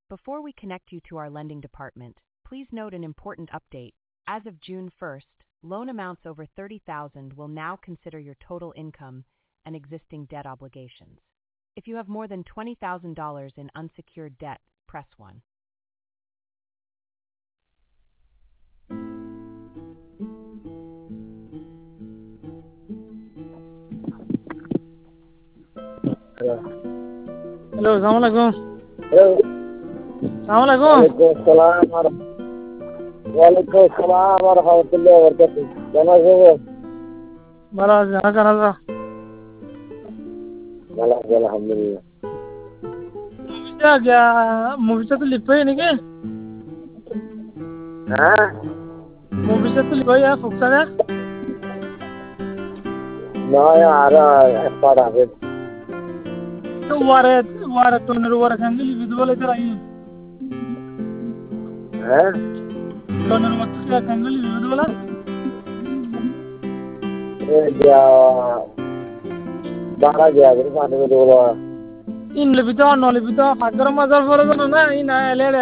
Before we connect you to our lending department, please note an important update. As of June 1st, loan amounts over $30,000 will now consider your total income and existing debt obligations. If you have more than $20,000 in unsecured debt, press 1. Hello अस्सलाम वालेकुम। Hello अस्सलाम वालेकुम। वालेकुम सलाम और रहमतुल्लाहि व बरकातहू। कैसे हो? बड़ा जना करा अल्हम्दुलिल्लाह। मूवी से तो लिपे नहीं के हाँ मूवी से तो लिपे यार फुक्सा का ना यार पड़ा है तो वारे तो नरवारा संग लिपे वाले इधर आई हैं तो नरवारा तो संग लिपे वाला ये क्या 12 गया फिर पानी में डोला इन लिपे तो नॉन लिपे तो फादर मदर फॉर तो ना इन ले